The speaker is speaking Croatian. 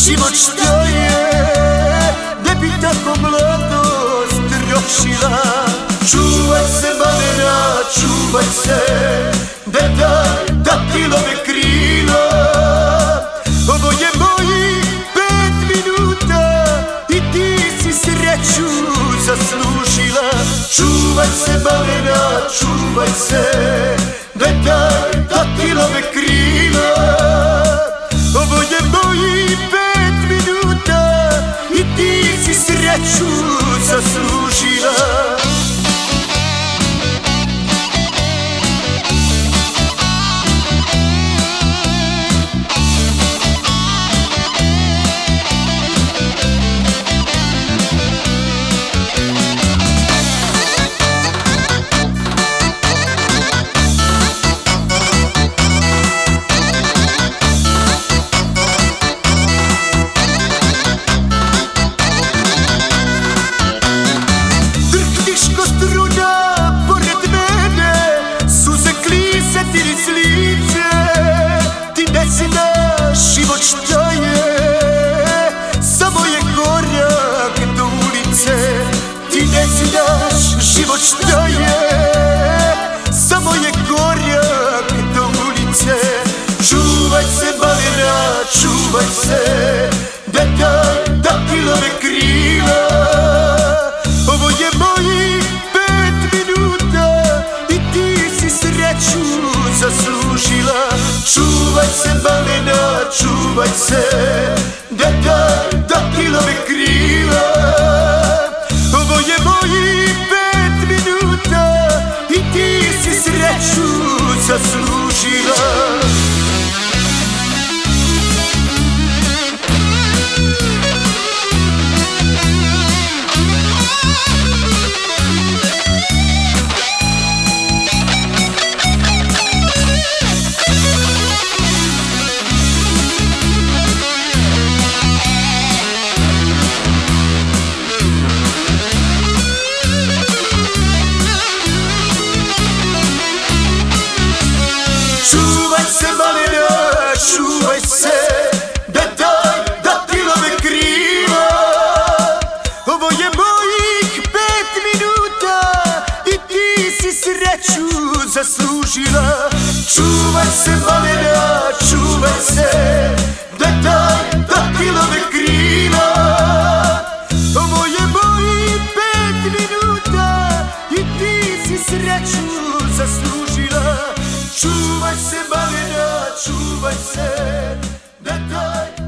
život što je, ne bi tako mladost trošila. Čuvaj se malena, čuvaj se, ne daj da ti love krila. Ovo je mojih 5 minuta i ti si sreću zaslužila. Čuvaj se malena, čuvaj se, ne daj da ti love krila. Ovo je mojih 5 minuta i ti si sreću zaslužila. Život što je, samo je korak do ulice. Ti ne znaš život što je, samo je korak do ulice. Čuvaj se malena, čuvaj se, ne daj da ti love krila. Ovo je mojih 5 minuta i ti si sreću zaslužila. Čuvaj se malena, čuvaj se, ne daj da ti love krila. Ovo je mojih 5 minuta i ti si sreću zaslužila. Čuvaj se malena, čuvaj se, ne daj da ti love krila. Ovo je mojih 5 minuta i ti si sreću zaslužila. Čuvaj se malena, čuvaj se, ne daj da ti love krila. Ovo je mojih 5 minuta i ti si sreću zaslužila. Čuvaj se malena, čuvaj se, ne daj